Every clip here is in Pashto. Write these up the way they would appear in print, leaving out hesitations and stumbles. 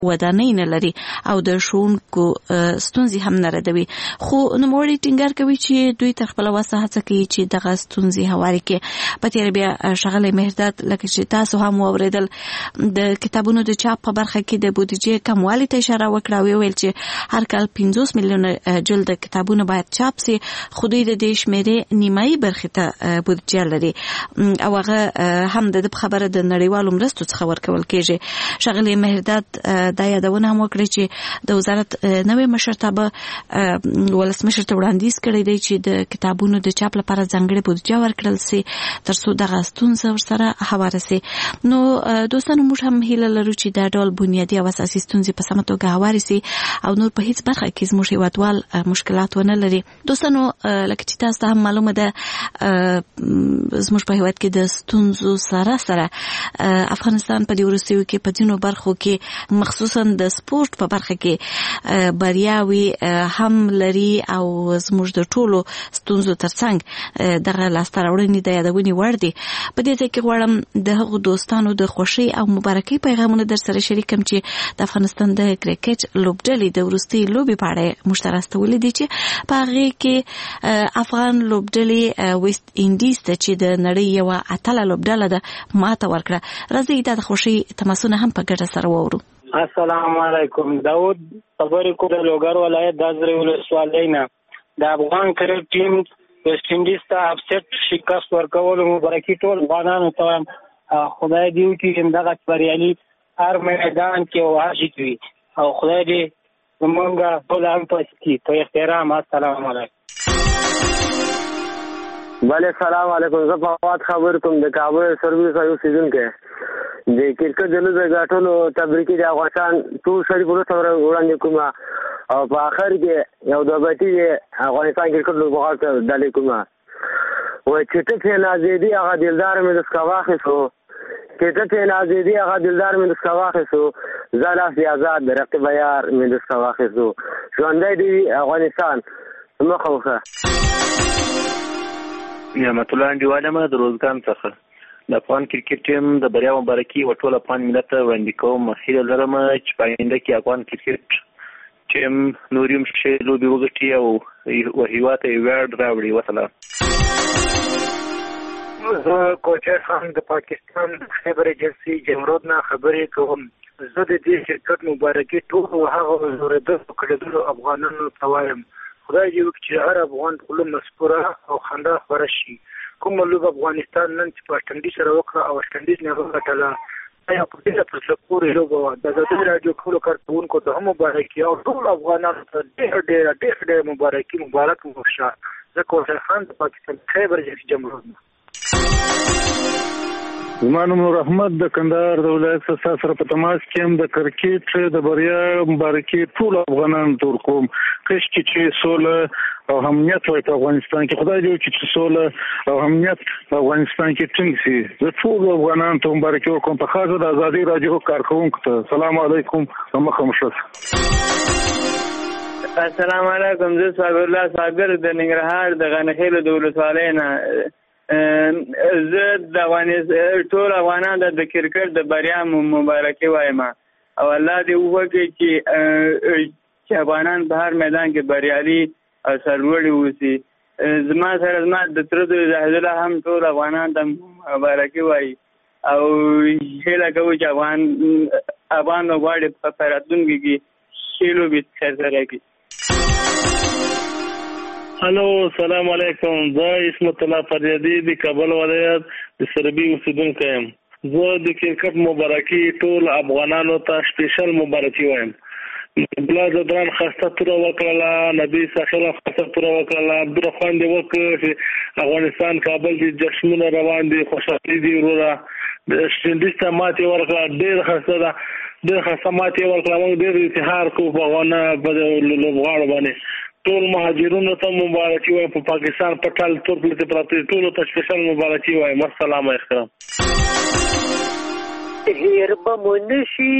ودانۍ نه لري او د ښوونکو ستونزې هم نه ردوي. خو نوموړي ټینګار کوي چې دوی تر خپله وسه هڅه کوي چې دغه ستونزې هوارې کړي. په تېره بیا ښاغلی مهرداد لکه چې تاسو هم واورېدل د کتابونو د چاپ په برخه کې د بودیجې کموالي ته اشاره وکړه او ویل چې هر کال 50 میلیونه جلد کتابونه باید چاپ سي، خو دوی د دې شمیرې نیمایي برخې ته بودیجه لري او هغه هم د خبره د نړیوالو مرستو څخه ورکول کېږي. ښاغلی مهرداد دا یادونه هم وکړي چې د وزارت نوې مشرتابه ولسمشر ته وړاندیز کړی دی چې د کتابونو د چاپ لپاره ځانګړې بودیجه ورکړل سي ترڅو دغه ستونزه ورسره هواره سي. نو دوستانو موږ هم هیله لرو چې دا ډول بنیادي او اساسي ستونزې په سمه توګه هوارې سي او نور په هیڅ برخه کې زموږ هیوادوال مشکلات ونه لري. دوستانو لکه چې تاسو ته هم معلومه ده زموږ په هیواد کې د ستونزو سره سره افغانستان په دې وروستیو کې په ځینو برخو کې مخصوصا د سپورت په برخه کې بریاوي هم لري او زموږ د ټولو ستونزو ترڅنګ دغه لاسته راوړنې د یادونې وړ دي. په دې ځای کې غواړم د هغو دوستانو د خوښۍ او مبارکۍ پیغامونه در سره شریکم چې د افغانستان د کرکټ لوبډلې د وروستۍ لوبې په اړه موږ ته راستولي دي چې په هغې کې افغان لوبډلې ویسټ انډیز ته چې د نړۍ یوه اتله لوبډله ده ماته ورکړه. راځئ دا د خوښۍ تماسونه هم په ګډه سره واورو. السلام علیکم. داود خبرې کوم د لوګر ولایت د ازرې ولسوالۍ نه. د افغان کرکټ ټیم ویسټ انډیز ته اپسیټ شکست ورکولو مبارکي ټول افغانانو ته وایم. خدای دې وکړي دغه بریالي هر میدان کې او هر شي وي او خدای دې زمونږ ټول هم په احترام. السلام علیکم. بله سلام علیکم. زه فواد خبر کوم د کابل سرویس ایو سیزن کې د کرکټ د لوبې ګټلو تبریکي د افغانستان ټول شریک ورته وړاندې کوم او په اخر کې یو د بټي افغانستان کرکټ لوبغاړو ته ډالۍ کوم و چې ته نازیدي هغه دلدار مې د سکواخې سو چې ته نازیدي هغه دلدار مې د سکواخې سو زالاف آزاد رقیب یار مې د سکواخې سو ژوندی دی افغانستان مخه وخه. نعمت الله انډیواله ما د روزګان څخه د افغان کرکټ ټیم د بریا مبارکي او ټول افغان ملت ته وړاندې کوم. هیله لرم چې په آینده کې افغان کرکټ ټیم نور هم ښې لوبې وګټي او هیواد ته ویاړ راوړي. وسلام. زه کوچر خان د پاکستان خیبر ایجنسي جمرود نه خبرې کوم. زه د دې کرکټ مبارکي ټول هغه زوردو کړدلو افغانانو ته وایم. خدای دې وکړي چې هر افغان خپل مسپوره او خندا خبره شي. کوم لوب افغانستان نن چې په اټنډي سره وکړه او اټنډي نه وګټله یا په دې په سپورې لوب د زړه راډیو ټول کارکونکو ته هم مبارکي او ټول افغانانو ته ډېر مبارکي مبارک وشه. زه کوثر خان د پاکستان خیبر ایجنسي جمرود. زما نوم نور احمد د کندهار د ولایت څخه سره په تماس کې هم د کرکټ د بریا مبارکي ټول افغانانو ته ورکوم. کښ چې سوله او امنیت وي په افغانستان کې. خدای دې وکړي چې سوله او امنیت په افغانستان کې ټینګ شي. زه ټول افغانانو ته مبارکي ورکوم په خاصه د ازادي راډیو کارکونکو ته. السلام علیکم مخه مشرف. السلام علیکم. زه صابر الله صابر د ننګرهار د غنخیل د ولسوالۍ نه. زه د ټول افغانان د کرکټ د بریا مبارکي وایم او الله دې وکړي چې افغانان په هر میدان کې بریالي او سرلوړي اوسي. زما سره زما د تره زوی زاهدالله هم ټول افغانان ته مبارکي وایي او هیله کوو چې افغان لوبغاړي په راتلونکي کې ښې لوبې ترسره کړي. الو سلام علیکم. زه اسمت الله فریادي د کابل ولایت د سربي اوسیدونکی یم. زه د کرکټ مبارکي ټول افغانانو ته سپیشل مبارکي وایم. بلا زدران خسته توره وکړله، نبی ساخله خسته توره وکړله، عبدالرحمن دې وکړ چې افغانستان کابل دې جشنونه روان دي، خوشحالي دي وروره. د سټنډیز ته ماتې ورکړه، ډېر خسته ده، ډېر خسته ماتې ورکړه. موږ ډېر افتخار کوو په افغانه په لوبغاړو باندې. ټول مهاجرونو ته مبارکي وایم. په پاکستان په ټال تور پلته پراته ټولو ته سپیشل مبارکي وایم. السلام علیکم. هیر بمنشي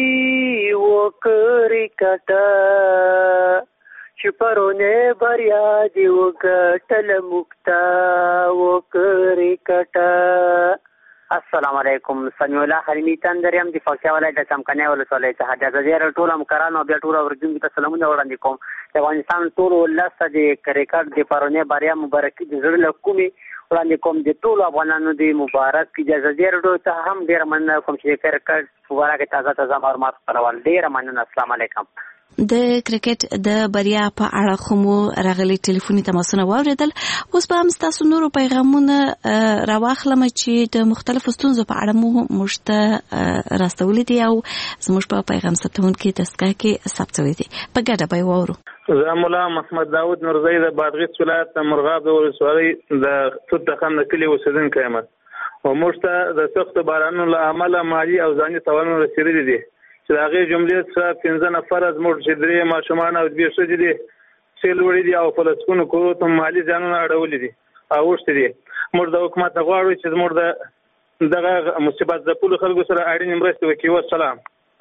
وکړی کټا چې پرونه بریا دی وګټل مکتا وکړی کټا السلام علیکم. سمیع الله حلیمی تندریم د فاکیا ولایت د چمکنه ولسوالۍ څخه د زیر ټول مکران او بیا ټول ورجون ته سلامونه وړاندې کوم. د افغانستان ټول ولس د کرکټ د پرونی بریا مبارکي د زړه له کومې وړاندې کوم. د ټول افغانانو د مبارک د زیر ټول ته هم ډیر مننه کوم چې کرکټ مبارک تازه معلومات خپرول. ډیر مننه. السلام علیکم. د کرکټ د بریا په اړه خمو راغلي ټلیفوني تماسونه واوریدل. اوس به هم تاسو نورو پیغامونه راواخلم چې د مختلفو ستونزو په اړه مو مشته راستولې دي او زموږ په پیغام ثبتونکو دستګاه کې ثبتوي دي. په ګډه به وورو. زه مولا محمد داود نورزی د بادغیس ولایت د مرغاب ولسوالۍ د توت خان کلی اوسیدونکی یم او موږ ته د سخت بارانونو له امله مالي او ځاني تاوانونه رسیدلي دي چې د هغې جملې څخه 15 نفره زموږ چې 3 ماشومان او 2 ښځې دي سیل وړي دي او په لسګونو کورو ته مالي زیانونه اړولي دي او اوښتي دي. موږ د حکومت نه غواړو چې زموږ د دغه مصیبت ځپلو خلکو سره اړینې مرستې وکړي. والسلام.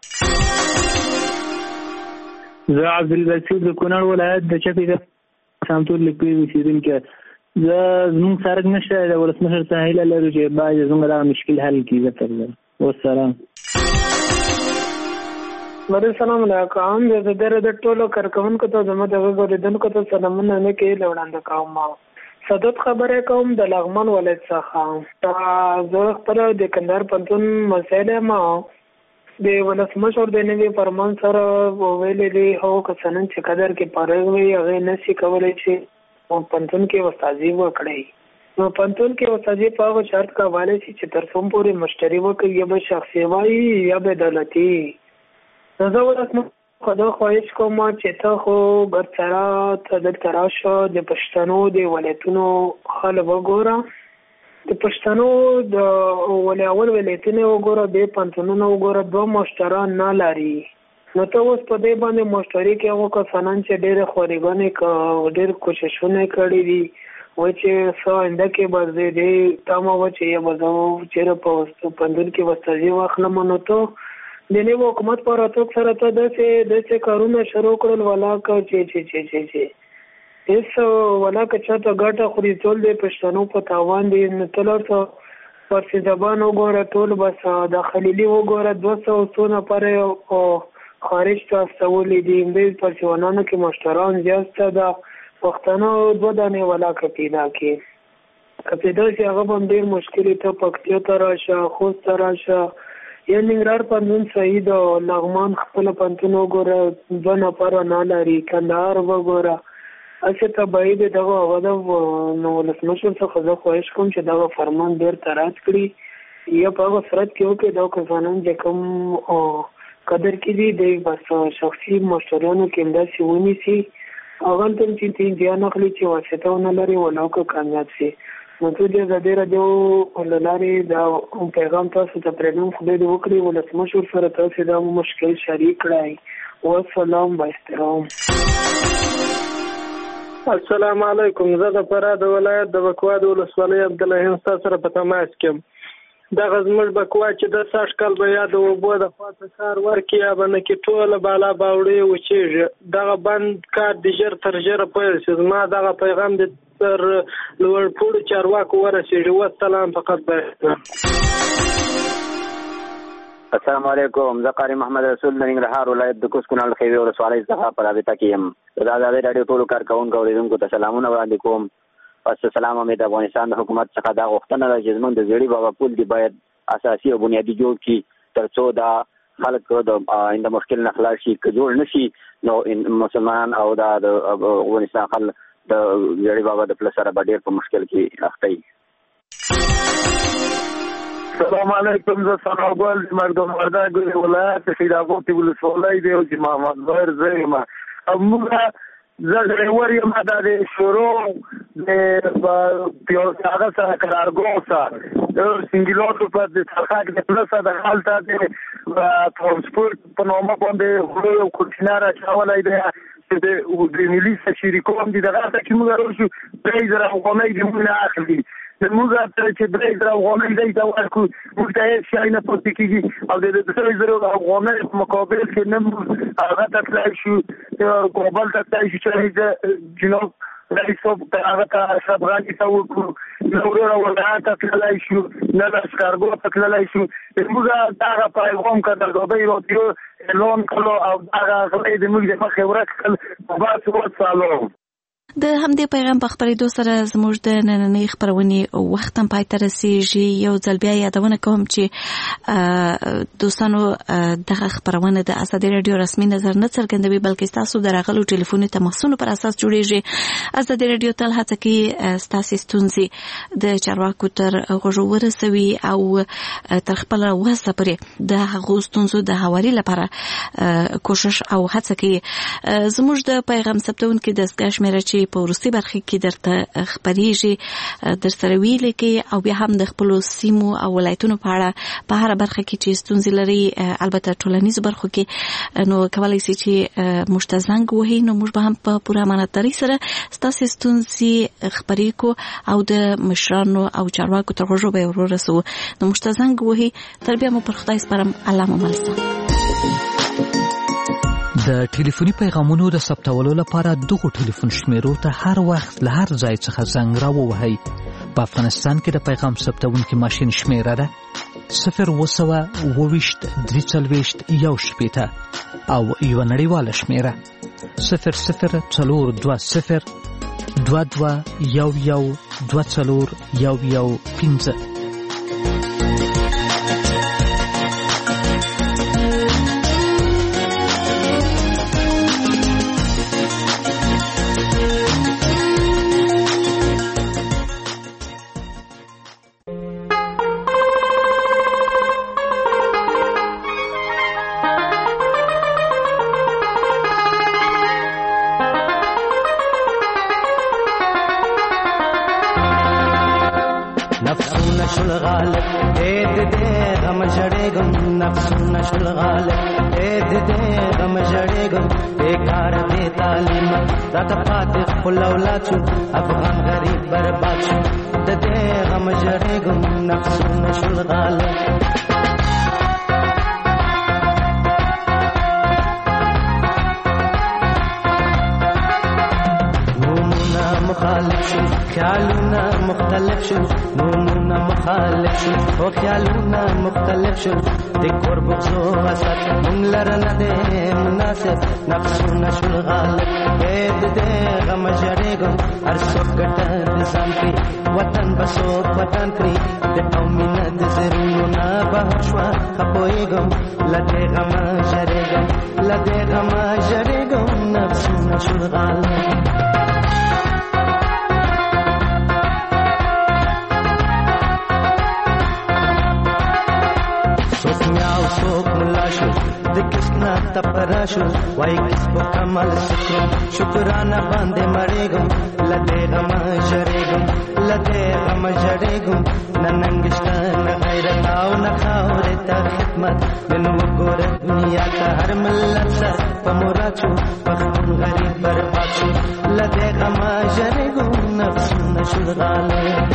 زه عبدالبصیر د کونړ ولایت د چپې د سامتور لیکوي اوسېدونکی. زه زموږ سرک نشته د ولسمشر څخه هیله لرو چې باید زموږ دغه مشکل حل کړي. زه تر والسلام. السلام علیکم. د ټولو کارکونکو ته زما د غوړېدونکو ته سلامونه نه کې وړاندې کوم. صدت خبره کوم د لغمان ولایت څخه. زه خپل د کندهار پنځون مسایل ما د ولسمشر د نوي فرمان سره ویلې دي هو کسانن چې قدر کې پاره وي هغه نشي کولای چې پنځون کې وستازي وکړي. نو پنځون کې وستازي په هغه شرط کولای شي چې تر څوم پورې مشتری وکړي یا به شخصي وای یا به دولتي. زه ولسمشر خدا خواهش کوم چې ته خو برسره ته دلته راشه د پښتنو د ولایتونو حال وګوره. د پښتنو د اول ولایتونه وګوره د پنځونو وګوره 2 مشتران نه لري. نو ته اوس په دې باندې مشتری کې هغه کسانان چې ډېر خوريګانې ډېر کوششونه کړي دي و چې څنګه کې بس دې تاسو و چې یا بزو چې په پندون کې وستازي واخلم. نو ته د نوي حکومت پر راتګ سره ته داسې کارونه شروع کړل ولاکه چې هیڅ ولاکه چاته ګټه خوري ټول د پښتنو په تاوان دي. نو تلر ته پرسي زبان وګوره ټول بس د خلیلي وګوره 200 سونه پر خارج ته استولې دي. د پرسیوانانو کې مشتران زیاسته د پښتنو 2 دانې ولاکه پیدا کړي. که پیدا شي هغه هم ډېر مشکل ته پکتیا ته راشه خوست ته راشه یا ننګرهار پنځون صحیح د لغمان خپل پنځون وګوره 2 نفره نه لري. کندهار وګوره اسه ته باید دغه غوډه نو ولسمشر څخه زه خواهش کوم چې دغه فرمان ډېر ترات کړي یا په هغه صورت کې وکړي دا کسانان چې کوم قدر کې دي د بس شخصي مشتریانو کې همداسې ونیسي هغه ته چې ځان اخلي چې واسطه نه لري ولکه کامیاب شي. نو ته دې زده راډیو وللاري دا پیغام تاسو ته پرېږدم. خدای دې وکړي ولسمشر سره تاسو دا مشکل شریک کړئ. والسلام با احترام. السلام علیکم. زه د فراه ولایت د بکوا د ولسوالۍ عبدالرحیم تاسو سره په تماس کې یم. دغه زموږ بکوا چې د سږ کال به یا د اوبو د خوا څخه کار ورکړي یا به نه کې ټوله بالا باوړې وچېږي. دغه بند کار د ژر تر ژره پیل شي. زما دغه پیغام د تر لوړ پوړو چارواکو ورسېږي. والسلام. فقط به السلام علیکم. زه قاری محمد رسول د ننګرهار ولایت د کوز کونړ خیوي ولسوالۍ څخه په رابطه کې یم. د ازادۍ راډیو ټولو کارکوونکو اورېدونکو ته سلامونه وړاندې کوم. پس سلام امید افغانستان د حکومت څخه دا غوښتنه ده چې زموږ د زیړي بابا پل دی باید اساسي او بنیادي جوړ کړي تر څو دا خلک د مشکل نه خلاص شي. که جوړ نشي نو مسلمان او د افغانستان خلک د زیړي بابا د پل سره به ډېر په مشکل کې اخته وي. السلام علیکم. زه ثناګل د مردم وردګ ولایت سیداباد ولسوالۍ دی او چې محمد ظاهر زه یم. زه ډریور یم. دا د شروع د هغه سره قرارګاه سره د سنګلاتو په د څرخک د پلسه د هلته د ترانسپورت په نامه باندې غلو یو کوچنار اچولی دی چې د ملي شریکو هم دي. دغه ته چې موږ راشو 3,000 افغانۍ د موږ نه اخلي. موږ ته چې 3,000 افغانۍ دی ته ورکړو موږ ته هېڅ شی نه پاتې کېږي او د 3,000 افغانۍ په مقابل کې نه موږ هغه ته تللی شو کابل ته تللی شو چې جناب رئیس صاحب هغه ته اشرف غني ته وکړو نورو ولایت تللی شو نه لسکارګو تللی شو موږ دا پیغام کړل دوی یو اعلان کړو او دا غوړې د موږ د مخې ورکړل په باسو وڅالو د همدې پیغام په خبرېدو سره زموږ د نننۍ خپرونې وخت هم پای ته رسیږي. یو ځل بیا یادونه کوم چې دوستانو دغه خپرونه د ازادي رادیو رسمي نظر نه څرګندوي بلکې تاسو د راغلو ټلیفوني تماسونو پر اساس جوړیږي. ازادي رادیو تل هڅه کوي تاسو ستونزې د چارواکو تر غوږو ورسوي او تر خپل وسه پرې د هغو ستونزو د هواري لپاره کوشش او هڅه کوي. زموږ د پیغام ثبتونکو دستګاه شمیره چې په وروستي برخه کې درته خبرېږي در سره ویل کې او بیا هم د خپل سیمو او ولایتونو په اړه په هر برخه کې چې ستونزې لري البته ټولنیز برخو کې نو کولای شي چې مشتزنګ وهي نو موږ به هم په پوره امانتداري سره ستاسو ستونزې خبرې کو او د مشرانو او چارواکو تر غوږو به ورسو. نو مشتزنګ وهي تر بیا مو پر خدای سپارم. الله مو مل شه. د ټلیفوني پیغامونو د ثبتولو لپاره دغه ټلیفون شمیرو ته هر وخت له هر ځای څخه زنګ راووهئ. په افغانستان کې د پیغام ثبتونکي ماشین شمیره ده 0202341 او یو نړیواله شمیره 002022112415. افغان غریب برباد شو د دې غم جړېږم نفسونه شول غالب نومونه مخالف شو خیالونه مختلف شو نومونه مخالف شو او خیالونه مختلف شو د قربو حسد مونږ لره نه دی مناسب نفسونه شول غالب دې غم جړېږم هر څوک ګټه د ځان کړي وطن بسو وطن کړي د قومینه د زرونو نه بهر شوه خپویږم له دې غمه ژړېږم نفسونه شول غالب څوک میاو څوک ملا شو د کسنا تپراشو وای کس په کمال سکرو شکرانه باندې مړېږم لدې غم ژړېږم ننګشته نه غیرت او نه خاورې ته خدمت نن وګوره دنیا ته هر ملت سر په مراد شو پښتون غریب برباد شو لدې غم ژړېږم نفسونه شول غالب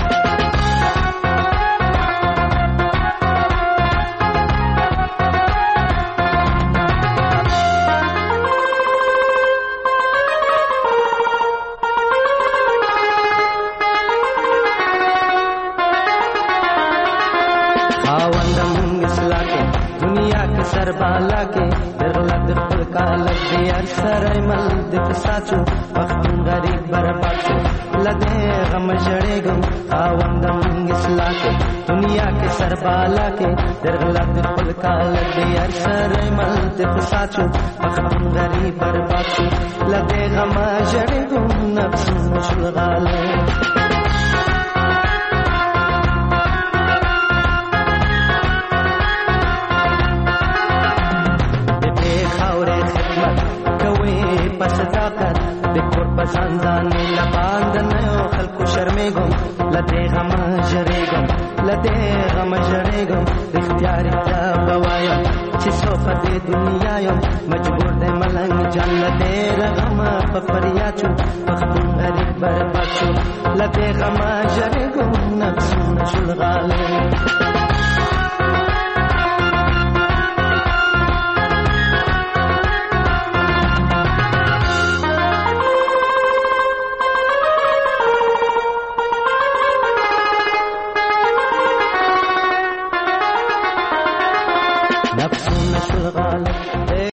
بالا کې درغلط خپل کالک دی هر سره مل د فساتو پښتون غریب برباد شو لدې غم ژړېږم خاوندم اصلاح کې دنیا کې سر بالا کې درغلط خپل کالک دی هر سره مل د فساتو پښتون غریب برباد شو لدې غم ژړېږم نفسونه شول غالب صداقت د کور په ځانځانې لباند نه خلکو شرمېږم لدې غم ژړېږم رښتیا به وایم چې څو په دې دنیا یم مجبور دی ملنګ جان لدې غمه په فریاد شو پښتون غریب برباد شو لدې غم ژړېږم نفسونه شول غالب